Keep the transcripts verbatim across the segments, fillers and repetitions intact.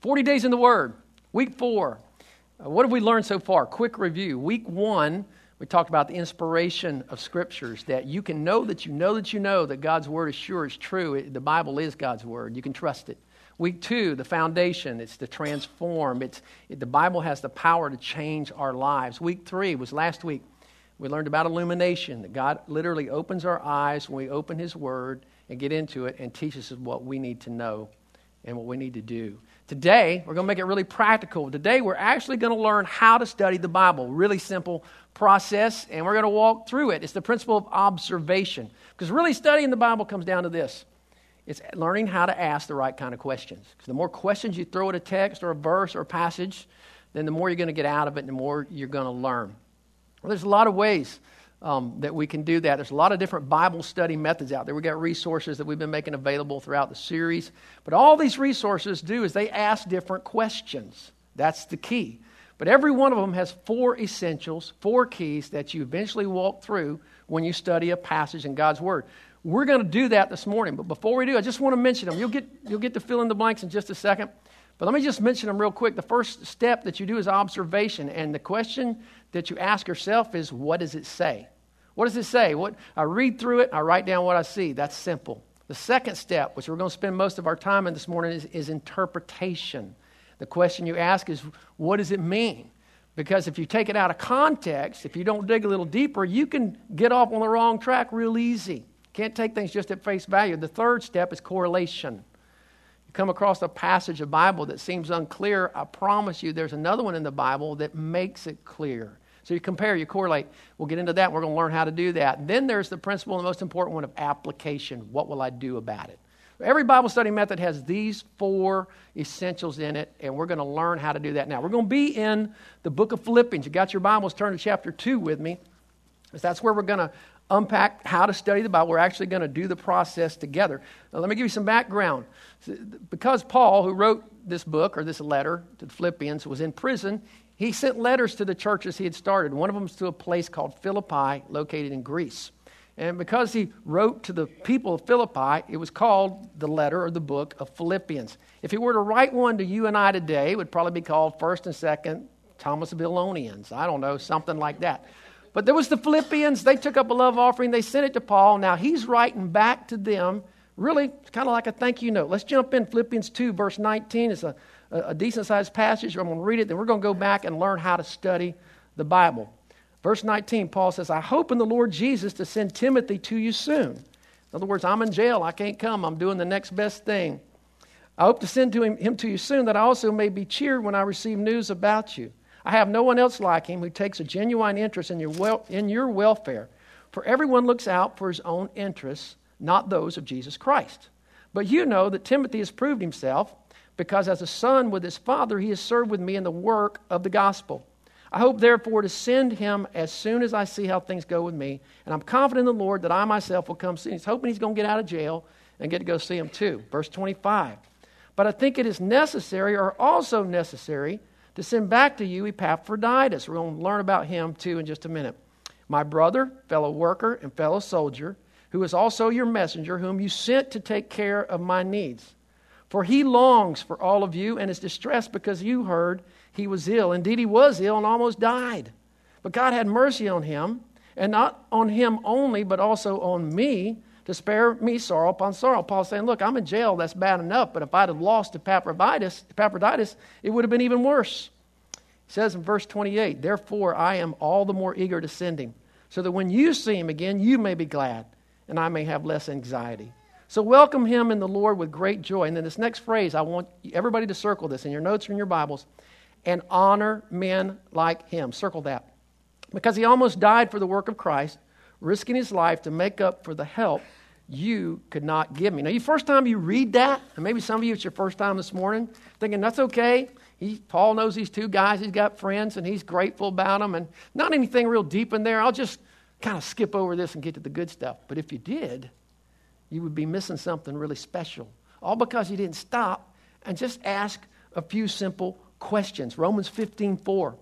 forty days in the Word, week four. Uh, what have we learned so far? Quick review. Week one, we talked about the inspiration of Scriptures, that you can know that you know that you know that God's Word is sure, it's true. It, the Bible is God's Word. You can trust it. Week two, the foundation. It's to transform. It's it, the Bible has the power to change our lives. Week three was last week. We learned about illumination, that God literally opens our eyes when we open His Word and get into it and teaches us what we need to know and what we need to do. Today, we're going to make it really practical. Today, we're actually going to learn how to study the Bible. Really simple process, and we're going to walk through it. It's the principle of observation. Because really studying the Bible comes down to this. It's learning how to ask the right kind of questions. Because the more questions you throw at a text or a verse or a passage, then the more you're going to get out of it and the more you're going to learn. Well, there's a lot of ways um, that we can do that. There's a lot of different Bible study methods out there. We've got resources that we've been making available throughout the series. But all these resources do is they ask different questions. That's the key. But every one of them has four essentials, four keys that you eventually walk through when you study a passage in God's Word. We're going to do that this morning. But before we do, I just want to mention them. You'll get, you'll get to fill in the blanks in just a second. But let me just mention them real quick. The first step that you do is observation. And the question that you ask yourself is, what does it say? What does it say? What I read through it, I write down what I see. That's simple. The second step, which we're going to spend most of our time in this morning, is, is interpretation. The question you ask is, what does it mean? Because if you take it out of context, if you don't dig a little deeper, you can get off on the wrong track real easy. Can't take things just at face value. The third step is correlation. Come across a passage of Bible that seems unclear, I promise you there's another one in the Bible that makes it clear. So you compare, you correlate. We'll get into that. We're going to learn how to do that. And then there's the principle, the most important one, of application. What will I do about it? Every Bible study method has these four essentials in it, and we're going to learn how to do that now. We're going to be in the book of Philippians. You got your Bibles, turn to chapter two with me. That's where we're going to unpack how to study the Bible. We're actually going to do the process together. Now, let me give you some background. Because Paul, who wrote this book or this letter to the Philippians, was in prison, he sent letters to the churches he had started. One of them was to a place called Philippi, located in Greece. And because he wrote to the people of Philippi, it was called the letter or the book of Philippians. If he were to write one to you and I today, it would probably be called First and Second Thomas Babylonians. I don't know, something like that. But there was the Philippians. They took up a love offering. They sent it to Paul. Now he's writing back to them. Really, it's kind of like a thank you note. Let's jump in. Philippians two, verse nineteen. It's a, a decent-sized passage. I'm going to read it. Then we're going to go back and learn how to study the Bible. Verse nineteen, Paul says, I hope in the Lord Jesus to send Timothy to you soon. In other words, I'm in jail. I can't come. I'm doing the next best thing. I hope to send to him, him to you soon, that I also may be cheered when I receive news about you. I have no one else like him who takes a genuine interest in your wel- in your welfare. For everyone looks out for his own interests, not those of Jesus Christ. But you know that Timothy has proved himself, because as a son with his father, he has served with me in the work of the gospel. I hope, therefore, to send him as soon as I see how things go with me. And I'm confident in the Lord that I myself will come see him. He's hoping he's going to get out of jail and get to go see him too. Verse twenty-five. But I think it is necessary, or also necessary, to send back to you Epaphroditus. We're going to learn about him too in just a minute. My brother, fellow worker, and fellow soldier, who is also your messenger, whom you sent to take care of my needs. For he longs for all of you and is distressed because you heard he was ill. Indeed, he was ill and almost died. But God had mercy on him, and not on him only, but also on me, to spare me sorrow upon sorrow. Paul's saying, look, I'm in jail, that's bad enough, but if I'd have lost Epaphroditus, Epaphroditus, it would have been even worse. He says in verse twenty-eight, therefore I am all the more eager to send him, so that when you see him again, you may be glad, and I may have less anxiety. So welcome him in the Lord with great joy. And then this next phrase, I want everybody to circle this in your notes or in your Bibles, and honor men like him. Circle that. Because he almost died for the work of Christ, risking his life to make up for the help you could not give me. Now, the first time you read that, and maybe some of you, it's your first time this morning, thinking, that's okay. He, Paul knows these two guys. He's got friends, and he's grateful about them, and not anything real deep in there. I'll just kind of skip over this and get to the good stuff. But if you did, you would be missing something really special. All because you didn't stop and just ask a few simple questions. Romans fifteen four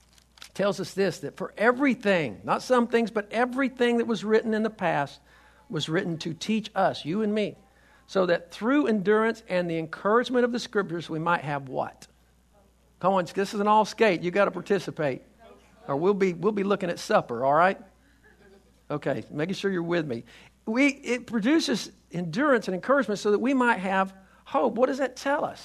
tells us this, that for everything, not some things, but everything that was written in the past was written to teach us, you and me, so that through endurance and the encouragement of the Scriptures we might have what? Come on, this is an all skate. You got to participate, or we'll be we'll be looking at supper. All right? Okay, making sure you're with me. We it produces endurance and encouragement so that we might have hope. What does that tell us?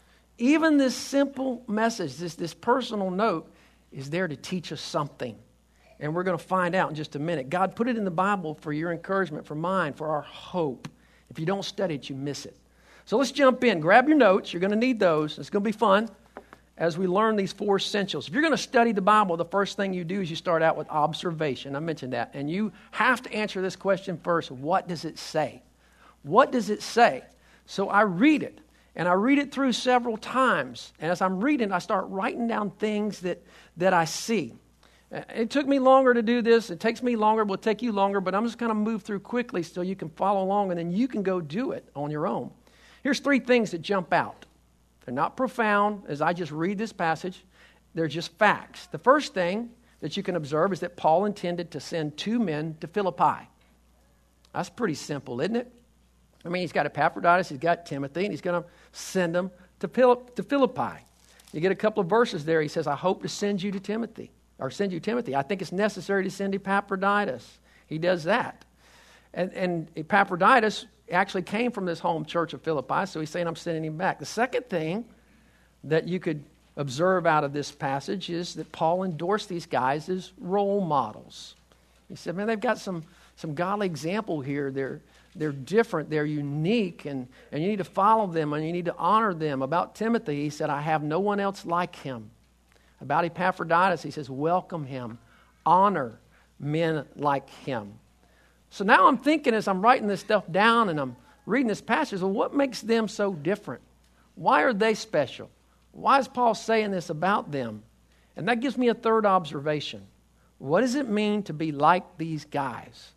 Even this simple message, this this personal note, is there to teach us something. And we're going to find out in just a minute. God put it in the Bible for your encouragement, for mine, for our hope. If you don't study it, you miss it. So let's jump in. Grab your notes. You're going to need those. It's going to be fun as we learn these four essentials. If you're going to study the Bible, the first thing you do is you start out with observation. I mentioned that. And you have to answer this question first. What does it say? What does it say? So I read it. And I read it through several times. And as I'm reading, I start writing down things that, that I see. It took me longer to do this. It takes me longer. It will take you longer. But I'm just going to move through quickly so you can follow along. And then you can go do it on your own. Here's three things that jump out. They're not profound as I just read this passage. They're just facts. The first thing that you can observe is that Paul intended to send two men to Philippi. That's pretty simple, isn't it? I mean, he's got Epaphroditus, he's got Timothy, and he's going to send them to Philippi. You get a couple of verses there. He says, I hope to send you to Timothy, or send you Timothy. I think it's necessary to send Epaphroditus. He does that. And, and Epaphroditus actually came from this home church of Philippi, so he's saying, I'm sending him back. The second thing that you could observe out of this passage is that Paul endorsed these guys as role models. He said, man, they've got some, some godly example here. They're, they're different, they're unique, and, and you need to follow them, and you need to honor them. About Timothy, he said, I have no one else like him. About Epaphroditus, he says, welcome him, honor men like him. So now I'm thinking as I'm writing this stuff down and I'm reading this passage, well, what makes them so different? Why are they special? Why is Paul saying this about them? And that gives me a third observation. What does it mean to be like these guys?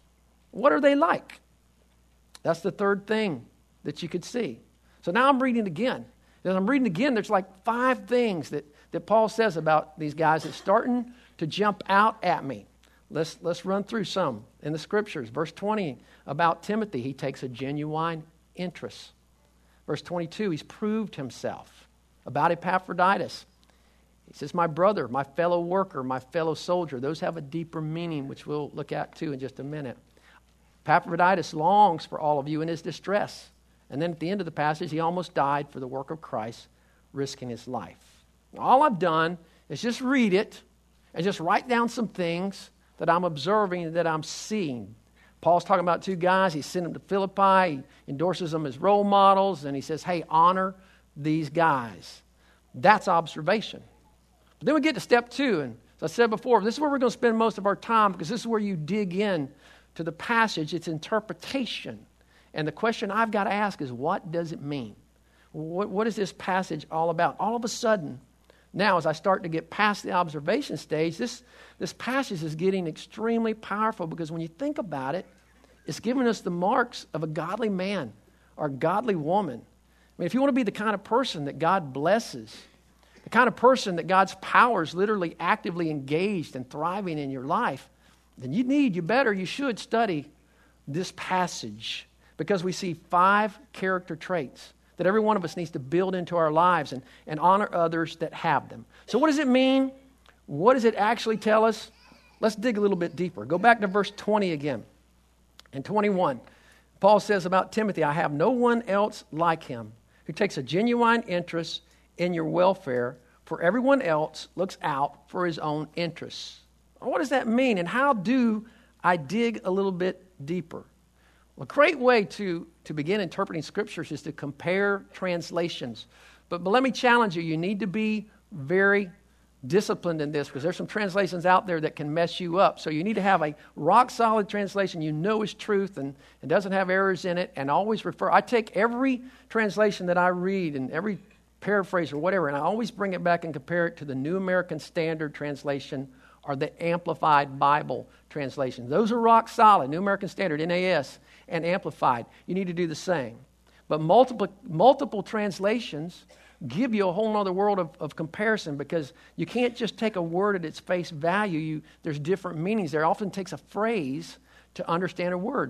What are they like? That's the third thing that you could see. So now I'm reading again. As I'm reading again, there's like five things that, that Paul says about these guys that's starting to jump out at me. Let's, let's run through some in the Scriptures. Verse twenty, about Timothy, he takes a genuine interest. Verse twenty-two, he's proved himself. About Epaphroditus, he says, my brother, my fellow worker, my fellow soldier. Those have a deeper meaning, which we'll look at too in just a minute. Epaphroditus longs for all of you in his distress. And then at the end of the passage, he almost died for the work of Christ, risking his life. All I've done is just read it and just write down some things that I'm observing, that I'm seeing. Paul's talking about two guys. He sent them to Philippi. He endorses them as role models. And he says, hey, honor these guys. That's observation. But then we get to step two. And as I said before, this is where we're going to spend most of our time, because this is where you dig in to the passage. It's interpretation. And the question I've got to ask is, what does it mean? What, what is this passage all about? All of a sudden, now as I start to get past the observation stage, this, this passage is getting extremely powerful, because when you think about it, it's giving us the marks of a godly man or a godly woman. I mean, if you want to be the kind of person that God blesses, the kind of person that God's power is literally actively engaged and thriving in your life, then you need, you better, you should study this passage, because we see five character traits that every one of us needs to build into our lives and, and honor others that have them. So what does it mean? What does it actually tell us? Let's dig a little bit deeper. Go back to verse twenty again. And twenty-one, Paul says about Timothy, I have no one else like him who takes a genuine interest in your welfare, for everyone else looks out for his own interests. What does that mean? And how do I dig a little bit deeper? Well, a great way to, to begin interpreting Scriptures is to compare translations. But, but let me challenge you. You need to be very disciplined in this, because there's some translations out there that can mess you up. So you need to have a rock-solid translation you know is truth and, and doesn't have errors in it, and always refer. I take every translation that I read and every paraphrase or whatever, and I always bring it back and compare it to the New American Standard Translation or the Amplified Bible Translation. Those are rock solid. New American Standard, N A S, and Amplified. You need to do the same. But multiple multiple translations give you a whole other world of, of comparison, because you can't just take a word at its face value. You, there's different meanings there. It often takes a phrase to understand a word.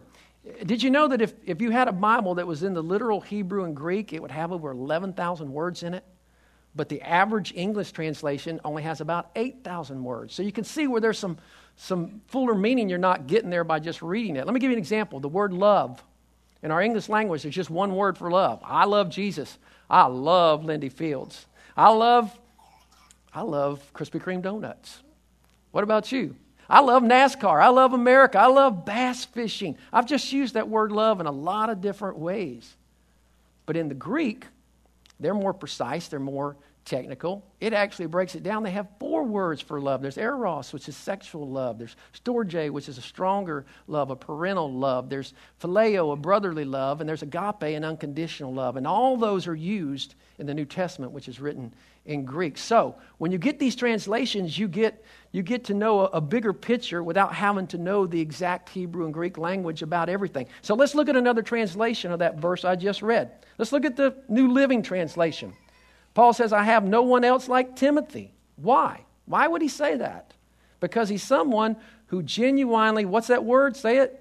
Did you know that if, if you had a Bible that was in the literal Hebrew and Greek, it would have over eleven thousand words in it? But the average English translation only has about eight thousand words. So you can see where there's some, some fuller meaning you're not getting there by just reading it. Let me give you an example. The word love. In our English language, there's just one word for love. I love Jesus. I love Lindy Fields. I love, I love Krispy Kreme donuts. What about you? I love NASCAR. I love America. I love bass fishing. I've just used that word love in a lot of different ways. But in the Greek, they're more precise. They're more technical. It actually breaks it down. They have four words for love. There's eros, which is sexual love. There's storge, which is a stronger love, a parental love. There's phileo, a brotherly love. And there's agape, an unconditional love. And all those are used in the New Testament, which is written in Greek. So when you get these translations, you get you get to know a, a bigger picture without having to know the exact Hebrew and Greek language about everything. So let's look at another translation of that verse I just read. Let's look at the New Living Translation. Paul says, I have no one else like Timothy. Why? Why would he say that? Because he's someone who genuinely, what's that word? Say it.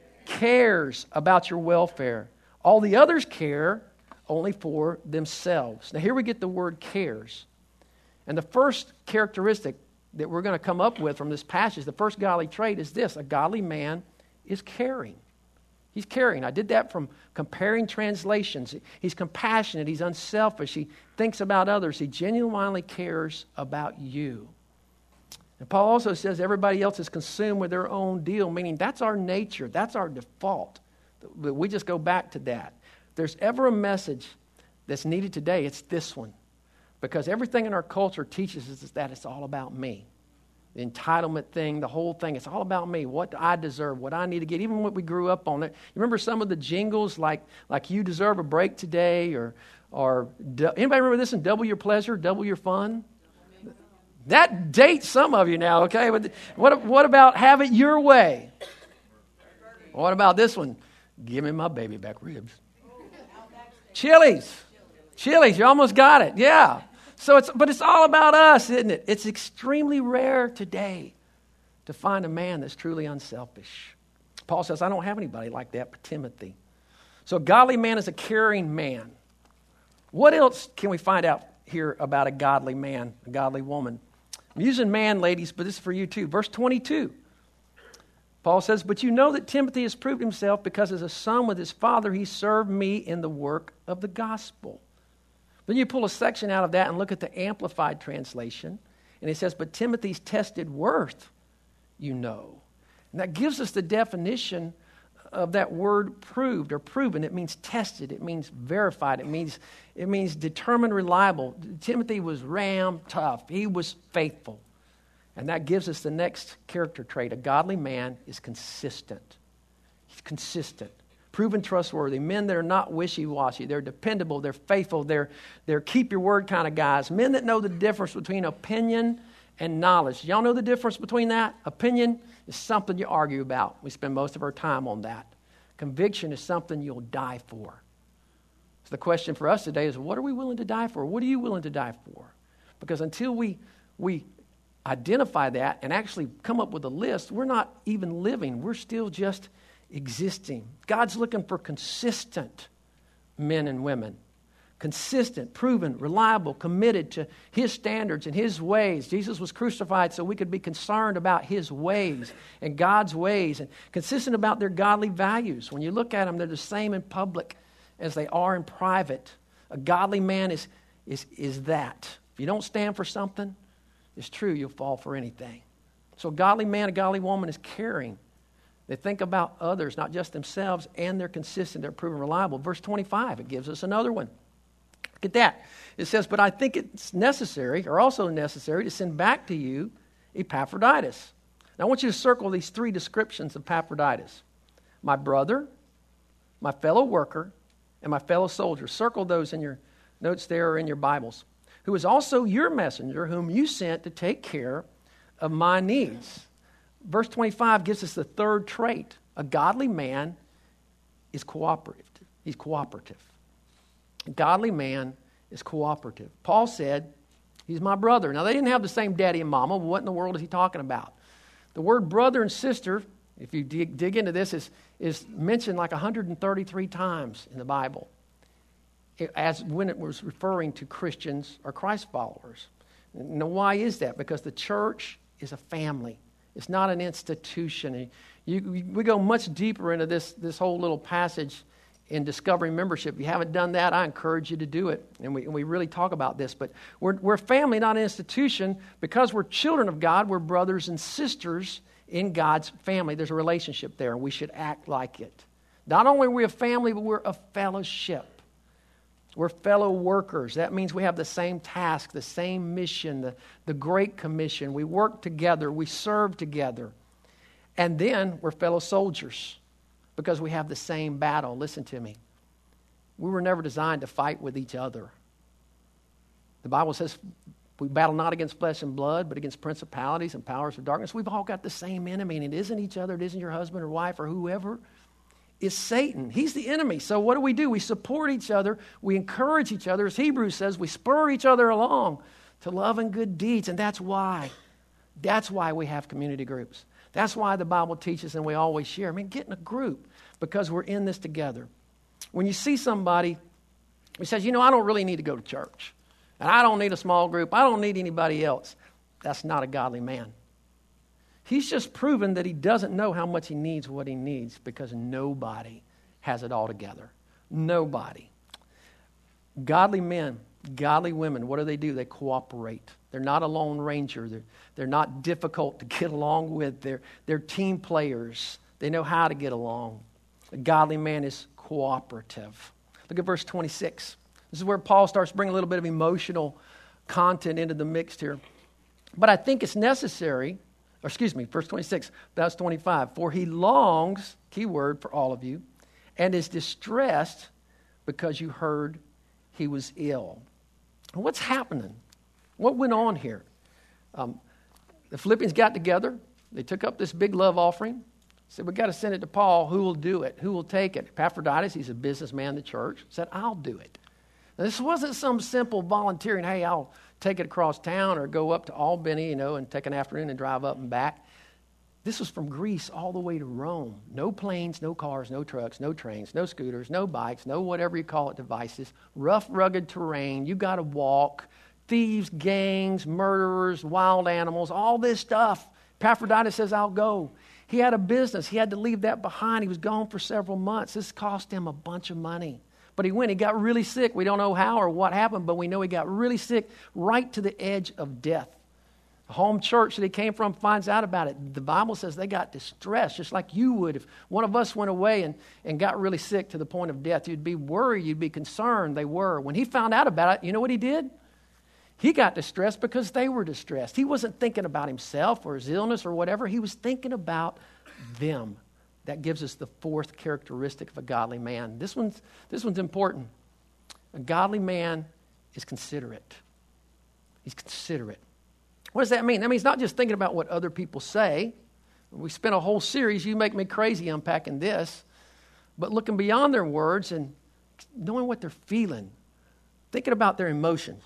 Cares about your welfare. All the others care only for themselves. Now here we get the word cares. And the first characteristic that we're going to come up with from this passage, the first godly trait is this: a godly man is caring. He's caring. I did that from comparing translations. He's compassionate. He's unselfish. He thinks about others. He genuinely cares about you. And Paul also says everybody else is consumed with their own deal, meaning that's our nature. That's our default. We just go back to that. If there's ever a message that's needed today, it's this one. Because everything in our culture teaches us that it's all about me. The entitlement thing, the whole thing, it's all about me, what I deserve, what I need to get, even what we grew up on. You remember some of the jingles like like you deserve a break today, or, or anybody remember this in Double Your Pleasure, Double Your Fun? That dates some of you now, okay? But what, what about Have It Your Way? What about this one? Give me my baby back ribs. Chili's. Chili's, you almost got it, yeah. So it's, but it's all about us, isn't it? It's extremely rare today to find a man that's truly unselfish. Paul says, I don't have anybody like that but Timothy. So a godly man is a caring man. What else can we find out here about a godly man, a godly woman? I'm using man, ladies, but this is for you too. Verse twenty-two. Paul says, but you know that Timothy has proved himself because as a son with his father, he served me in the work of the gospel. Then you pull a section out of that and look at the Amplified Translation. And it says, but Timothy's tested worth, you know. And that gives us the definition of that word proved or proven. It means tested. It means verified. It means, it means determined, reliable. Timothy was ram tough. He was faithful. And that gives us the next character trait. A godly man is consistent. He's consistent. Proven trustworthy. Men that are not wishy-washy. They're dependable. They're faithful. They're, they're keep your word kind of guys. Men that know the difference between opinion and knowledge. Y'all know the difference between that? Opinion is something you argue about. We spend most of our time on that. Conviction is something you'll die for. So the question for us today is, what are we willing to die for? What are you willing to die for? Because until we, we identify that and actually come up with a list, we're not even living. We're still just existing. God's looking for consistent men and women. Consistent, proven, reliable, committed to His standards and His ways. Jesus was crucified so we could be concerned about His ways and God's ways, and consistent about their godly values. When you look at them, they're the same in public as they are in private. A godly man is, is, is that. If you don't stand for something, it's true, you'll fall for anything. So a godly man, a godly woman is caring. They think about others, not just themselves, and they're consistent, they're proven reliable. Verse twenty-five, it gives us another one. Look at that. It says, but I think it's necessary, or also necessary, to send back to you Epaphroditus. Now I want you to circle these three descriptions of Epaphroditus. My brother, my fellow worker, and my fellow soldier. Circle those in your notes there or in your Bibles. Who is also your messenger, whom you sent to take care of my needs. Verse twenty-five gives us the third trait. A godly man is cooperative. He's cooperative. A godly man is cooperative. Paul said, he's my brother. Now, they didn't have the same daddy and mama. What in the world is he talking about? The word brother and sister if you dig, dig into this, is, is mentioned like one hundred thirty-three times in the Bible, as when it was referring to Christians or Christ followers. Now, why is that? Because the church is a family. It's not an institution. You, we go much deeper into this, this whole little passage in Discovering Membership. If you haven't done that, I encourage you to do it. And we, and we really talk about this. But we're, we're a family, not an institution. Because we're children of God, we're brothers and sisters in God's family. There's a relationship there, and we should act like it. Not only are we a family, but we're a fellowship. We're fellow workers. That means we have the same task, the same mission, the, the Great Commission. We work together. We serve together. And then we're fellow soldiers because we have the same battle. Listen to me. We were never designed to fight with each other. The Bible says we battle not against flesh and blood, but against principalities and powers of darkness. We've all got the same enemy, and it isn't each other. It isn't your husband or wife or whoever. Is Satan. He's the enemy. So what do we do? We support each other. We encourage each other. As Hebrews says, we spur each other along to love and good deeds. And that's why. That's why we have community groups. That's why the Bible teaches and we always share. I mean, get in a group because we're in this together. When you see somebody who says, you know, I don't really need to go to church. And I don't need a small group. I don't need anybody else. That's not a godly man. He's just proven that he doesn't know how much he needs what he needs because nobody has it all together. Nobody. Godly men, godly women, what do they do? They cooperate. They're not a lone ranger. They're, they're not difficult to get along with. They're, they're team players. They know how to get along. A godly man is cooperative. Look at verse twenty-six. This is where Paul starts bringing a little bit of emotional content into the mix here. But I think it's necessary. Or excuse me, verse twenty-six, that's twenty-five. For he longs, key word for all of you, and is distressed because you heard he was ill. What's happening? What went on here? Um, the Philippians got together. They took up this big love offering. Said, we've got to send it to Paul. Who will do it? Who will take it? Epaphroditus, he's a businessman in the church, said, I'll do it. Now, this wasn't some simple volunteering, hey, I'll take it across town or go up to Albany, you know, and take an afternoon and drive up and back. This was from Greece all the way to Rome. No planes, no cars, no trucks, no trains, no scooters, no bikes, no whatever you call it devices. Rough, rugged terrain. You got to walk. Thieves, gangs, murderers, wild animals, all this stuff. Epaphroditus says, I'll go. He had a business. He had to leave that behind. He was gone for several months. This cost him a bunch of money. But he went. He got really sick. We don't know how or what happened, but we know he got really sick right to the edge of death. The home church that he came from finds out about it. The Bible says they got distressed, just like you would. If one of us went away and, and got really sick to the point of death, you'd be worried. You'd be concerned. They were. When he found out about it, you know what he did? He got distressed because they were distressed. He wasn't thinking about himself or his illness or whatever. He was thinking about them. That gives us the fourth characteristic of a godly man. This one's, this one's important. A godly man is considerate. He's considerate. What does that mean? That means not just thinking about what other people say. We spent a whole series, You Make Me Crazy, unpacking this. But looking beyond their words and knowing what they're feeling. Thinking about their emotions.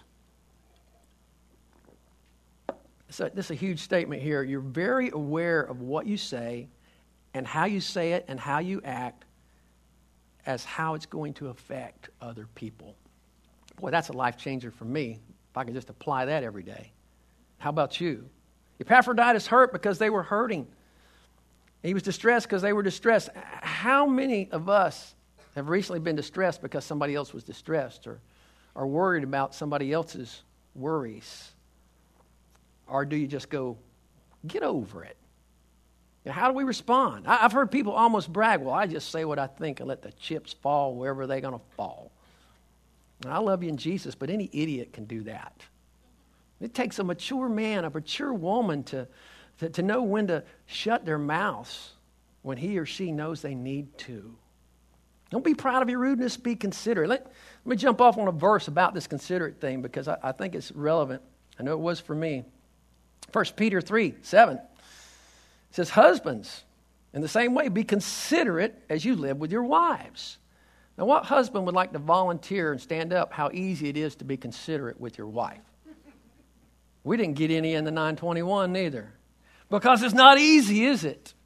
So this is a huge statement here. You're very aware of what you say and how you say it and how you act as how it's going to affect other people. Boy, that's a life changer for me, if I can just apply that every day. How about you? Epaphroditus hurt because they were hurting. He was distressed because they were distressed. How many of us have recently been distressed because somebody else was distressed or are worried about somebody else's worries? Or do you just go, get over it? You know, how do we respond? I, I've heard people almost brag, well, I just say what I think and let the chips fall wherever they're going to fall. And I love you in Jesus, but any idiot can do that. It takes a mature man, a mature woman to, to, to know when to shut their mouths when he or she knows they need to. Don't be proud of your rudeness, be considerate. Let, let me jump off on a verse about this considerate thing because I, I think it's relevant. I know it was for me. First Peter three, seven. It says, husbands, in the same way, be considerate as you live with your wives. Now, what husband would like to volunteer and stand up how easy it is to be considerate with your wife? We didn't get any in the nine twenty-one neither. Because it's not easy, is it?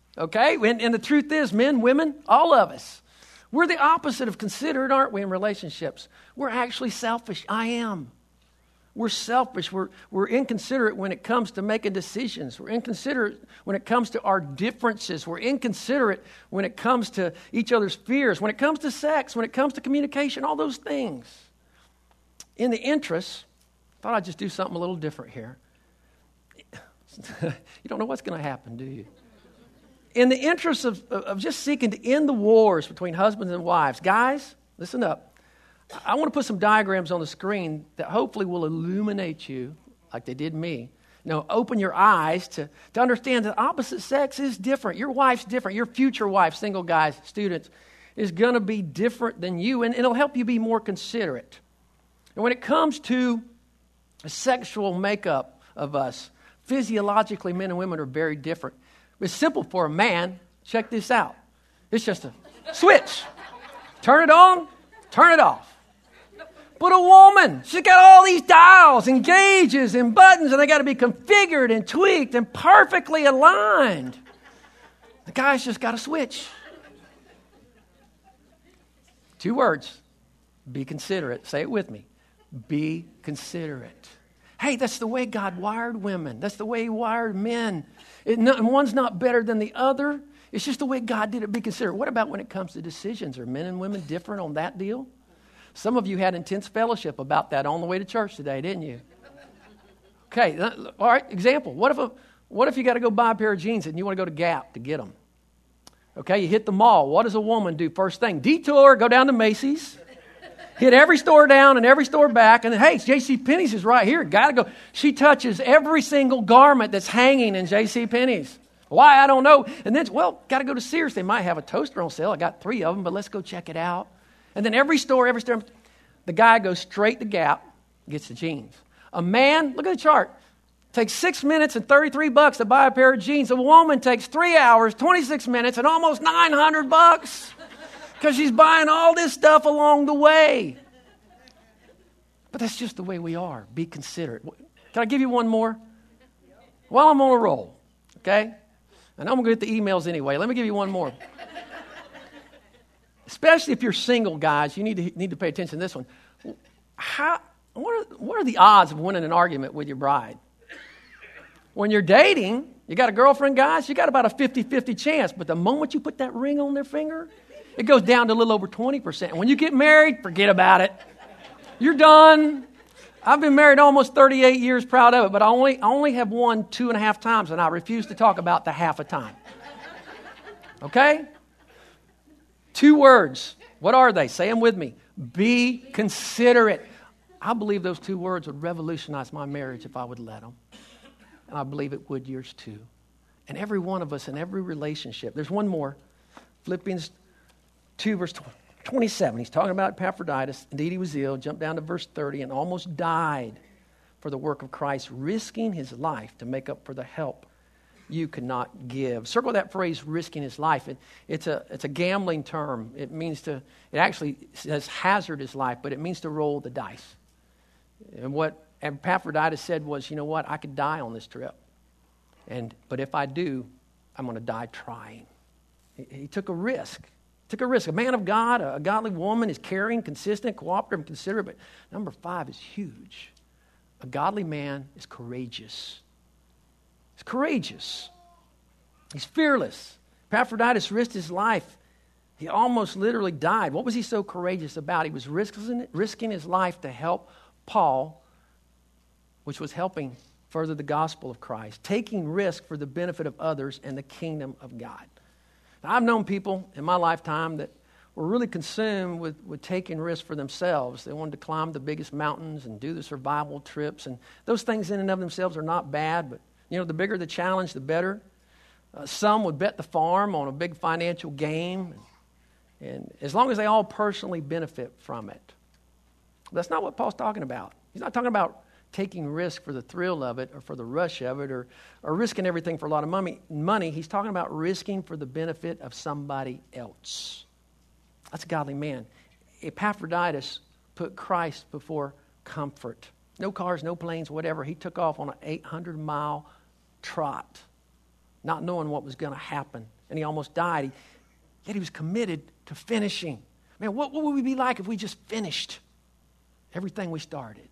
Okay? And, and the truth is, men, women, all of us, we're the opposite of considerate, aren't we, in relationships? We're actually selfish. I am. We're selfish. We're, we're inconsiderate when it comes to making decisions. We're inconsiderate when it comes to our differences. We're inconsiderate when it comes to each other's fears, when it comes to sex, when it comes to communication, all those things. In the interest, I thought I'd just do something a little different here. You don't know what's going to happen, do you? In the interest of, of just seeking to end the wars between husbands and wives, guys, listen up. I want to put some diagrams on the screen that hopefully will illuminate you like they did me. You know, open your eyes to, to understand that opposite sex is different. Your wife's different. Your future wife, single guys, students, is going to be different than you, and it'll help you be more considerate. And when it comes to the sexual makeup of us, physiologically, men and women are very different. It's simple for a man. Check this out. It's just a switch. Turn it on, turn it off. But a woman, she's got all these dials and gauges and buttons, and they got to be configured and tweaked and perfectly aligned. The guy's just got a switch. Two words. Be considerate. Say it with me. Be considerate. Hey, that's the way God wired women. That's the way He wired men. It, no, one's not better than the other. It's just the way God did it. Be considerate. What about when it comes to decisions? Are men and women different on that deal? Some of you had intense fellowship about that on the way to church today, didn't you? Okay, all right, example. What if a, what if you got to go buy a pair of jeans and you want to go to Gap to get them? Okay, you hit the mall. What does a woman do first thing? Detour, go down to Macy's, hit every store down and every store back, and then, hey, JCPenney's is right here. Got to go. She touches every single garment that's hanging in JCPenney's. Why? I don't know. And then, well, got to go to Sears. They might have a toaster on sale. I got three of them, but let's go check it out. And then every store, every store, the guy goes straight to Gap, gets the jeans. A man, look at the chart, takes six minutes and thirty-three bucks to buy a pair of jeans. A woman takes three hours, twenty-six minutes, and almost nine hundred bucks because she's buying all this stuff along the way. But that's just the way we are. Be considerate. Can I give you one more? While I'm on a roll, okay? And I'm going to get the emails anyway. Let me give you one more. Especially if you're single, guys, you need to need to pay attention to this one. How, what are, what are the odds of winning an argument with your bride? When you're dating, you got a girlfriend, guys, you got about a fifty-fifty chance. But the moment you put that ring on their finger, it goes down to a little over twenty percent. And when you get married, forget about it. You're done. I've been married almost thirty-eight years, proud of it, but I only, I only have won two and a half times, and I refuse to talk about the half a time. Okay? Two words. What are they? Say them with me. Be considerate. I believe those two words would revolutionize my marriage if I would let them. And I believe it would yours too. And every one of us in every relationship. There's one more. Philippians two, verse twenty-seven. He's talking about Epaphroditus. Indeed, he was ill. Jumped down to verse thirty and almost died for the work of Christ, risking his life to make up for the help you could not give. Circle that phrase, risking his life. It, it's a it's a gambling term. It means to, it actually says hazard his life, but it means to roll the dice. And what Epaphroditus said was, you know what, I could die on this trip. And but if I do, I'm going to die trying. He, he took a risk. Took a risk. A man of God, a, a godly woman is caring, consistent, cooperative, and considerate. But number five is huge. A godly man is courageous. He's courageous. He's fearless. Epaphroditus risked his life. He almost literally died. What was he so courageous about? He was risking, risking his life to help Paul, which was helping further the gospel of Christ, taking risk for the benefit of others and the kingdom of God. Now, I've known people in my lifetime that were really consumed with, with taking risks for themselves. They wanted to climb the biggest mountains and do the survival trips. And those things in and of themselves are not bad, but you know, the bigger the challenge, the better. Uh, some would bet the farm on a big financial game, and, and as long as they all personally benefit from it. That's not what Paul's talking about. He's not talking about taking risk for the thrill of it or for the rush of it or, or risking everything for a lot of money. money. He's talking about risking for the benefit of somebody else. That's a godly man. Epaphroditus put Christ before comfort. No cars, no planes, whatever. He took off on an eight hundred mile trot. not knowing what was going to happen. And he almost died. He, yet he was committed to finishing. Man, what, what would we be like if we just finished everything we started?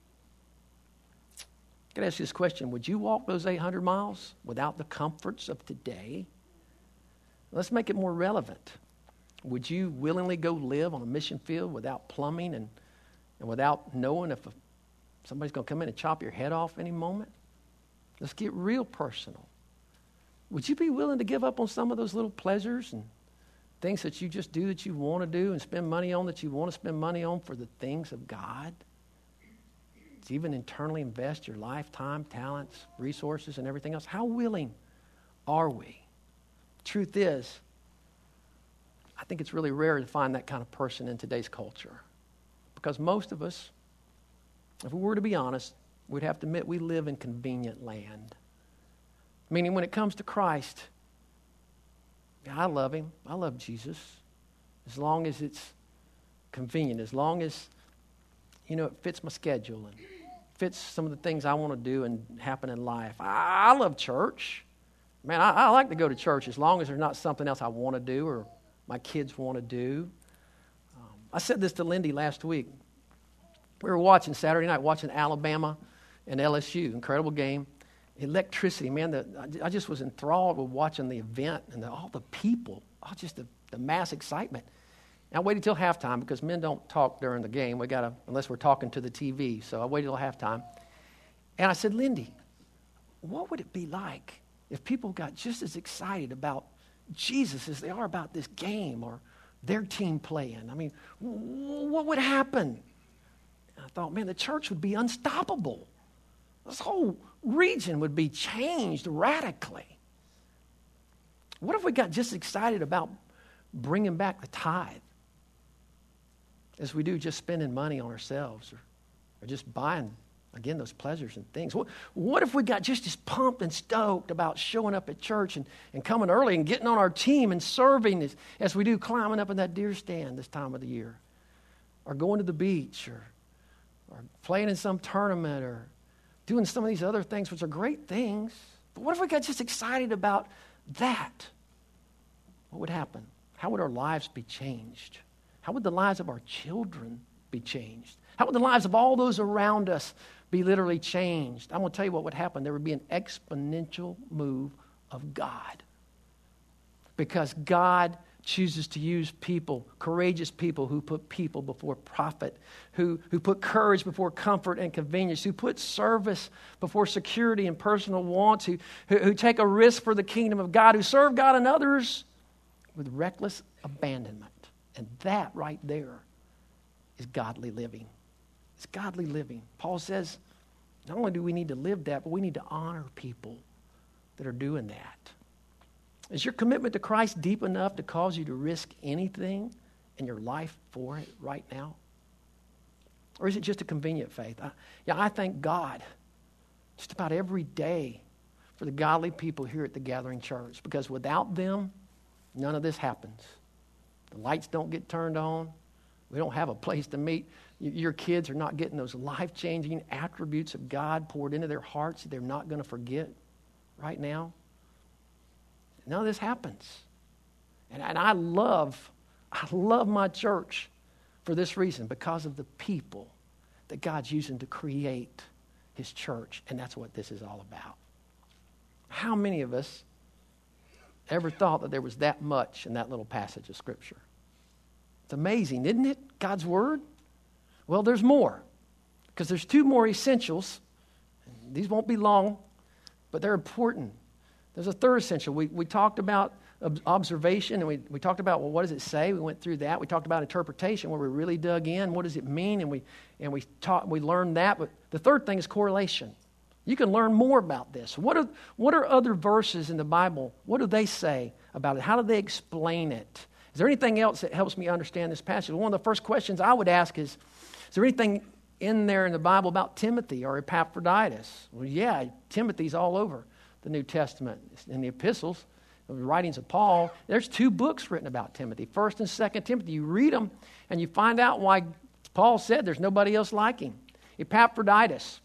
I could ask you this question. Would you walk those eight hundred miles without the comforts of today? Let's make it more relevant. Would you willingly go live on a mission field without plumbing and, and without knowing if a, somebody's going to come in and chop your head off any moment? Let's get real personal. Would you be willing to give up on some of those little pleasures and things that you just do that you want to do and spend money on that you want to spend money on for the things of God? To even internally invest your life, time, talents, resources, and everything else? How willing are we? Truth is, I think it's really rare to find that kind of person in today's culture. Because most of us, if we were to be honest, we'd have to admit we live in convenient land. Meaning when it comes to Christ, yeah, I love him. I love Jesus. As long as it's convenient, as long as, you know, it fits my schedule and fits some of the things I want to do and happen in life. I, I love church. Man, I, I like to go to church as long as there's not something else I want to do or my kids want to do. Um, I said this to Lindy last week. We were watching Saturday night, watching Alabama and L S U. Incredible game. Electricity, man. The, I just was enthralled with watching the event and the, all the people, all just the, the mass excitement. And I waited till halftime because men don't talk during the game. We gotta, unless we're talking to the T V. So I waited till halftime. And I said, Lindy, what would it be like if people got just as excited about Jesus as they are about this game or their team playing? I mean, what would happen? And I thought, man, the church would be unstoppable. This whole region would be changed radically. What if we got just excited about bringing back the tithe as we do just spending money on ourselves or, or just buying, again, those pleasures and things? What, what if we got just as pumped and stoked about showing up at church and, and coming early and getting on our team and serving as, as we do climbing up in that deer stand this time of the year, or going to the beach, or, or playing in some tournament, or doing some of these other things, which are great things. But what if we got just excited about that? What would happen? How would our lives be changed? How would the lives of our children be changed? How would the lives of all those around us be literally changed? I'm going to tell you what would happen. There would be an exponential move of God. Because God chooses to use people, courageous people who put people before profit, who, who put courage before comfort and convenience, who put service before security and personal wants, who, who, who take a risk for the kingdom of God, who serve God and others with reckless abandonment. And that right there is godly living. It's godly living. Paul says, not only do we need to live that, but we need to honor people that are doing that. Is your commitment to Christ deep enough to cause you to risk anything in your life for it right now? Or is it just a convenient faith? I, yeah, I thank God just about every day for the godly people here at the Gathering Church, because without them, none of this happens. The lights don't get turned on. We don't have a place to meet. Your kids are not getting those life-changing attributes of God poured into their hearts that they're not going to forget right now. None of this happens. And, and I love, I love my church for this reason, because of the people that God's using to create his church. And that's what this is all about. How many of us ever thought that there was that much in that little passage of Scripture? It's amazing, isn't it? God's Word? Well, there's more. Because there's two more essentials. These won't be long, but they're important. There's a third essential. We we talked about observation, and we, we talked about, well, what does it say? We went through that. We talked about interpretation, where we really dug in. What does it mean? And we and we taught, we learned that. But the third thing is correlation. You can learn more about this. What are what are other verses in the Bible? What do they say about it? How do they explain it? Is there anything else that helps me understand this passage? One of the first questions I would ask is, is there anything in there in the Bible about Timothy or Epaphroditus? Well, yeah, Timothy's all over the New Testament. In the epistles, the writings of Paul, there's two books written about Timothy, First and Second Timothy. You read them, and you find out why Paul said there's nobody else like him. Epaphroditus,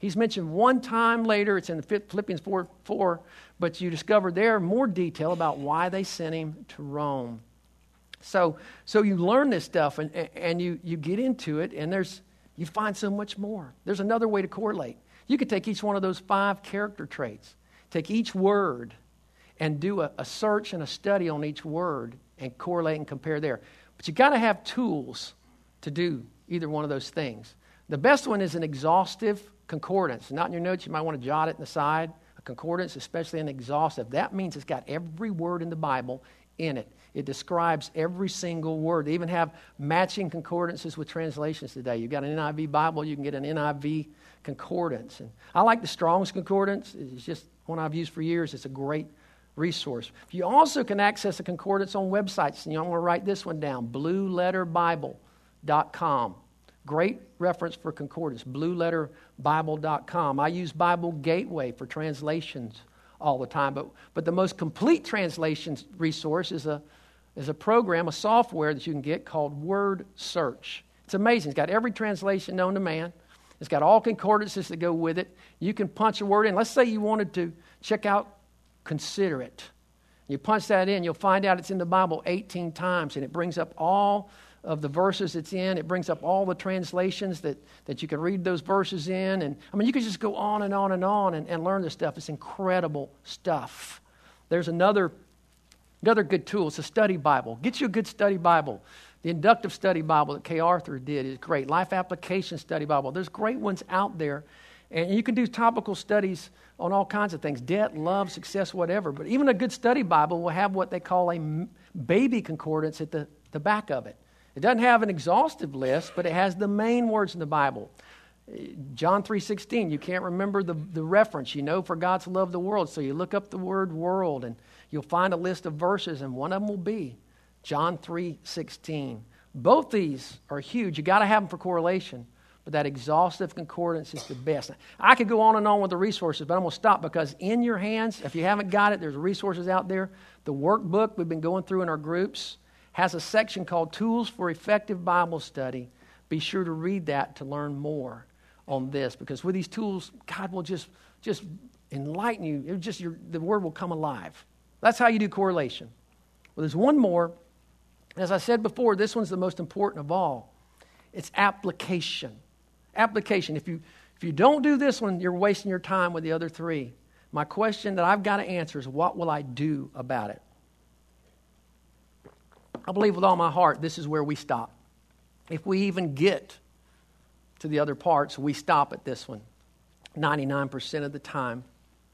He's mentioned one time later. It's in Philippians four four, but you discover there more detail about why they sent him to Rome. So, so you learn this stuff, and, and you, you get into it, and there's you find so much more. There's another way to correlate. You could take each one of those five character traits, take each word, and do a, a search and a study on each word, and correlate and compare there. But you got to have tools to do either one of those things. The best one is an exhaustive concordance. Not in your notes, you might want to jot it in the side. A concordance, especially an exhaustive. That means it's got every word in the Bible in it. It describes every single word. They even have matching concordances with translations today. You've got an N I V Bible, you can get an N I V concordance. And I like the Strong's Concordance. It's just one I've used for years. It's a great resource. You also can access a concordance on websites. And you know, I'm going to write this one down, blue letter bible dot com. Great reference for concordance, blue letter bible dot com. I use Bible Gateway for translations all the time, but but the most complete translations resource is a is a program, a software that you can get called Word Search. It's amazing. It's got every translation known to man. It's got all concordances that go with it. You can punch a word in. Let's say you wanted to check out considerate. You punch that in, you'll find out it's in the Bible eighteen times, and it brings up all of the verses it's in. It brings up all the translations that, that you can read those verses in. And I mean, you could just go on and on and on and, and learn this stuff. It's incredible stuff. There's another, another good tool. It's a study Bible. Get you a good study Bible. The Inductive Study Bible that Kay Arthur did is great. Life Application Study Bible. There's great ones out there. And you can do topical studies on all kinds of things. Debt, love, success, whatever. But even a good study Bible will have what they call a baby concordance at the, the back of it. It doesn't have an exhaustive list, but it has the main words in the Bible. John three sixteen, you can't remember the, the reference. You know, for God to love the world. So you look up the word world, and you'll find a list of verses, and one of them will be John three sixteen. Both these are huge. You got to have them for correlation, but that exhaustive concordance is the best. I could go on and on with the resources, but I'm going to stop because in your hands, if you haven't got it, there's resources out there. The workbook we've been going through in our groups has a section called Tools for Effective Bible Study. Be sure to read that to learn more on this, because with these tools, God will just, just enlighten you. It just your, the Word will come alive. That's how you do correlation. Well, there's one more. As I said before, this one's the most important of all. It's application. Application. If you, if you don't do this one, you're wasting your time with the other three. My question that I've got to answer is, what will I do about it? I believe with all my heart this is where we stop. If we even get to the other parts, we stop at this one ninety-nine percent of the time.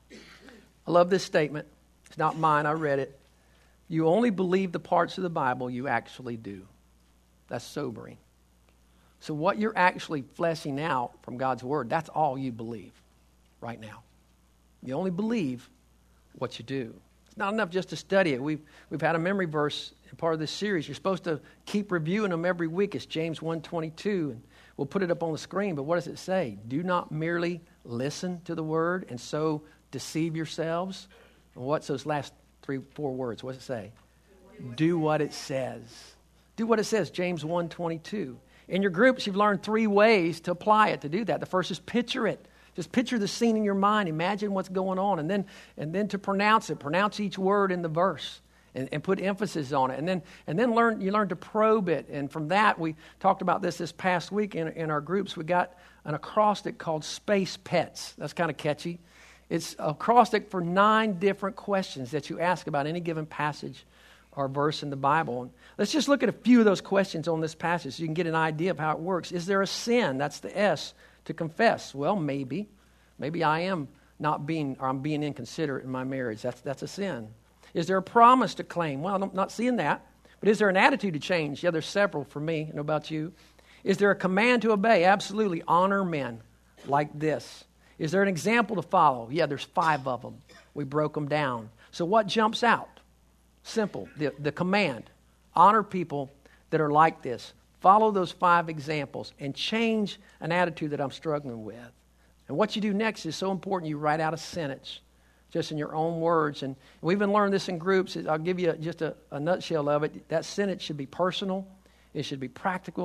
I love this statement. It's not mine. I read it. You only believe the parts of the Bible you actually do. That's sobering. So what you're actually fleshing out from God's Word, that's all you believe right now. You only believe what you do. It's not enough just to study it. We've, we've had a memory verse in part of this series. You're supposed to keep reviewing them every week. It's James one twenty-two, and we'll put it up on the screen. But what does it say? Do not merely listen to the Word and so deceive yourselves. And what's those last three, four words? What does it say? Do what it says. Do what it says, James one twenty-two. In your groups, you've learned three ways to apply it, to do that. The first is picture it. Just picture the scene in your mind. Imagine what's going on. And then and then to pronounce it. Pronounce each word in the verse and, and put emphasis on it. And then and then learn you learn to probe it. And from that, we talked about this this past week in, in our groups. We got an acrostic called Space Pets. That's kind of catchy. It's an acrostic for nine different questions that you ask about any given passage or verse in the Bible. And let's just look at a few of those questions on this passage so you can get an idea of how it works. Is there a sin? That's the S. To confess. Well, maybe. Maybe I am not being, or I'm being inconsiderate in my marriage. That's that's a sin. Is there a promise to claim? Well, I'm not seeing that. But is there an attitude to change? Yeah, there's several for me. I don't know about you. Is there a command to obey? Absolutely. Honor men like this. Is there an example to follow? Yeah, there's five of them. We broke them down. So what jumps out? Simple. The, the command. Honor people that are like this. Follow those five examples and change an attitude that I'm struggling with. And what you do next is so important. You write out a sentence just in your own words. And we've been learning this in groups. I'll give you just a, a nutshell of it. That sentence should be personal. It should be practical.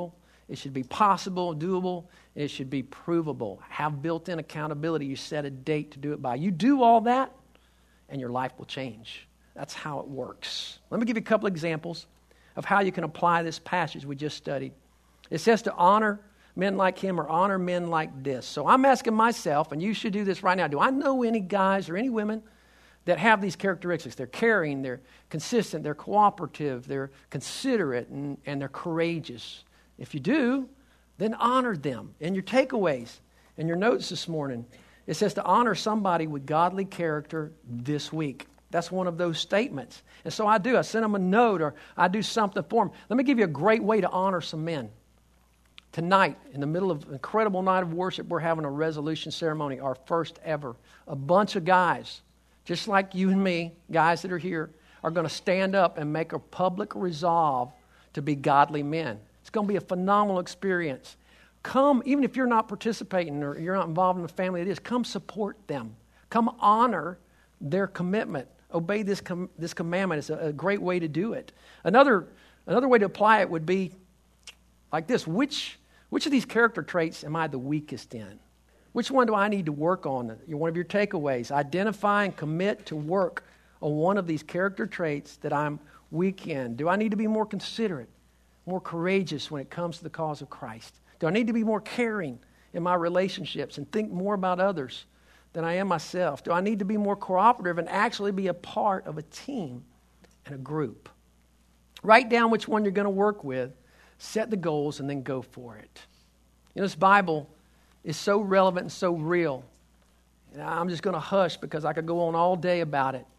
It should be possible, doable, and it should be provable. Have built-in accountability. You set a date to do it by. You do all that, and your life will change. That's how it works. Let me give you a couple examples of how you can apply this passage we just studied. It says to honor men like him or honor men like this. So I'm asking myself, and you should do this right now, do I know any guys or any women that have these characteristics? They're caring, they're consistent, they're cooperative, they're considerate, and, and they're courageous. If you do, then honor them. In your takeaways, in your notes this morning, it says to honor somebody with godly character this week. That's one of those statements. And so I do. I send them a note or I do something for them. Let me give you a great way to honor some men. Tonight, in the middle of an incredible night of worship, we're having a resolution ceremony, our first ever. A bunch of guys, just like you and me, guys that are here, are going to stand up and make a public resolve to be godly men. It's going to be a phenomenal experience. Come, even if you're not participating or you're not involved in the family it is, come support them. Come honor their commitment. Obey this com- this commandment. It's a, a great way to do it. Another another way to apply it would be like this. Which, which of these character traits am I the weakest in? Which one do I need to work on? One of your takeaways. Identify and commit to work on one of these character traits that I'm weak in. Do I need to be more considerate, more courageous when it comes to the cause of Christ? Do I need to be more caring in my relationships and think more about others than I am myself? Do I need to be more cooperative and actually be a part of a team and a group? Write down which one you're going to work with, set the goals, and then go for it. You know, this Bible is so relevant and so real. And I'm just going to hush because I could go on all day about it.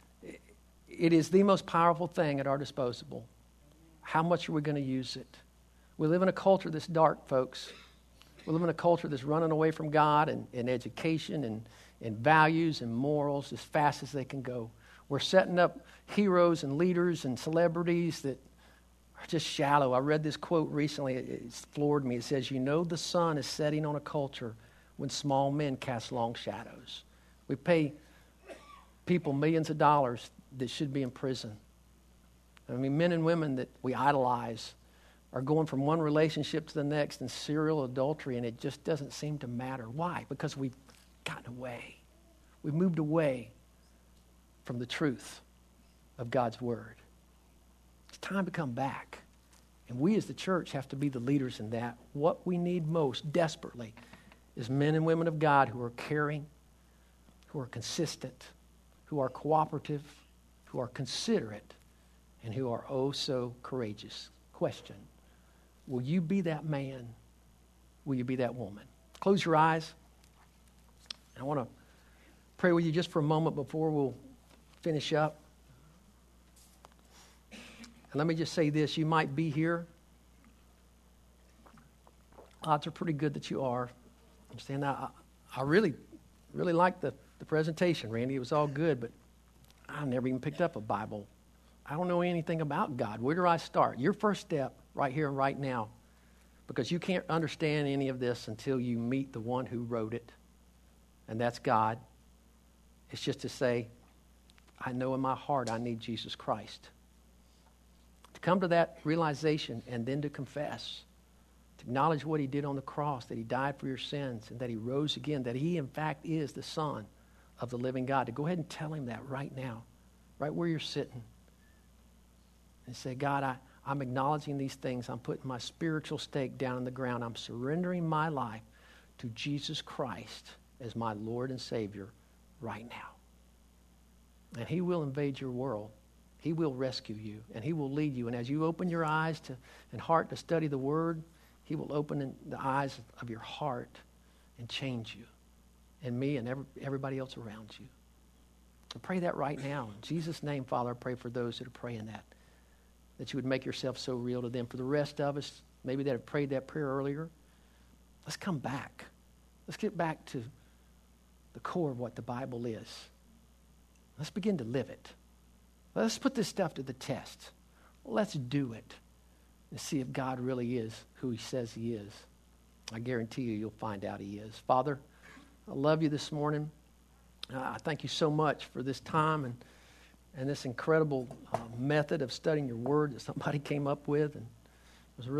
It is the most powerful thing at our disposal. How much are we going to use it? We live in a culture that's dark, folks. We live in a culture that's running away from God and, and education and, and values and morals as fast as they can go. We're setting up heroes and leaders and celebrities that are just shallow. I read this quote recently. It, it's floored me. It says, you know the sun is setting on a culture when small men cast long shadows. We pay people millions of dollars that should be in prison. I mean, men and women that we idolize are going from one relationship to the next in serial adultery, and it just doesn't seem to matter. Why? Because we've gotten away. We've moved away from the truth of God's Word. It's time to come back. And we as the church have to be the leaders in that. What we need most, desperately, is men and women of God who are caring, who are consistent, who are cooperative, who are considerate, and who are oh so courageous. Question. Will you be that man? Will you be that woman? Close your eyes. I want to pray with you just for a moment before we'll finish up. And let me just say this. You might be here. Odds are pretty good that you are. Understand? I, I really, really liked the, the presentation, Randy. It was all good, but I never even picked up a Bible. I don't know anything about God. Where do I start? Your first step right here and right now, because you can't understand any of this until you meet the one who wrote it, and that's God. It's just to say, I know in my heart I need Jesus Christ. To come to that realization and then to confess, to acknowledge what he did on the cross, that he died for your sins, and that he rose again, that he in fact is the Son of the living God. To go ahead and tell him that right now, right where you're sitting. And say, God, I, I'm acknowledging these things. I'm putting my spiritual stake down in the ground. I'm surrendering my life to Jesus Christ as my Lord and Savior right now. And he will invade your world. He will rescue you, and he will lead you. And as you open your eyes to, and heart to study the Word, he will open the eyes of your heart and change you and me and every, everybody else around you. I pray that right now. In Jesus' name, Father, I pray for those that are praying that. That you would make yourself so real to them. For the rest of us, maybe that have prayed that prayer earlier, let's come back. Let's get back to the core of what the Bible is. Let's begin to live it. Let's put this stuff to the test. Let's do it and see if God really is who he says he is. I guarantee you, you'll find out he is. Father, I love you this morning. Uh, I thank you so much for this time and And this incredible uh, method of studying your word that somebody came up with. And it was really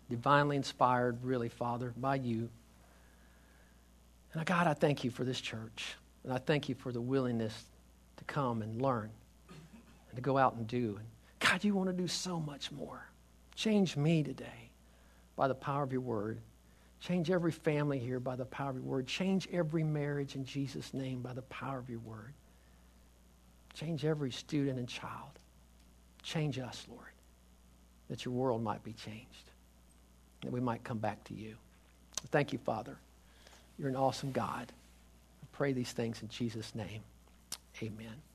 divinely inspired, really, Father, by you. And God, I thank you for this church. And I thank you for the willingness to come and learn and to go out and do. And God, you want to do so much more. Change me today by the power of your word. Change every family here by the power of your word. Change every marriage in Jesus' name by the power of your word. Change every student and child. Change us, Lord, that your world might be changed, that we might come back to you. Thank you, Father. You're an awesome God. I pray these things in Jesus' name. Amen.